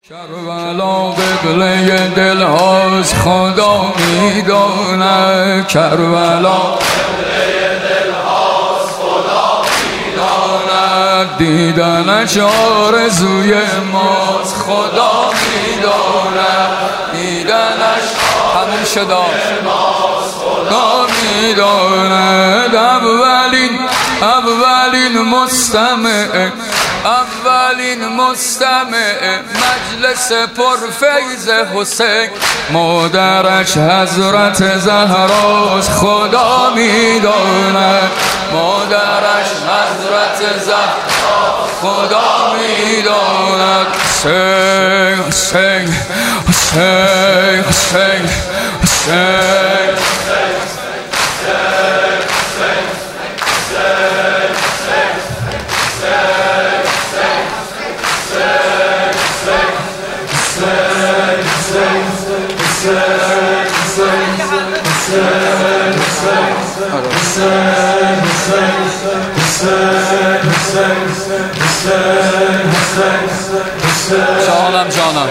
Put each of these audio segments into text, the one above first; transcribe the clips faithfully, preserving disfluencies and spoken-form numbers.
کربلا قبله دل هاست خدا میداند، کربلا قبله دل هاست خدا میداند، دیدنش آرزوی ماست خدا میداند، دیدنش همون شدا خدا میداند. اولین اولین مستمع اولین مستمع مجلس پرفیض حسین مادرش حضرت زهراست خدا میداند، مادرش حضرت زهرا خدا میداند. حسین حسین حسین حسین حسین جانم جانم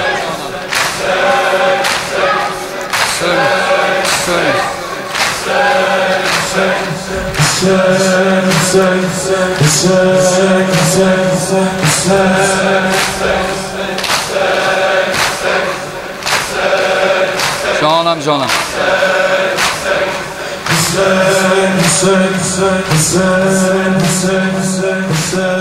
جانم جانم Hussein, Hussein, Hussein, Hussein, Hussein, Hussein, Hussein.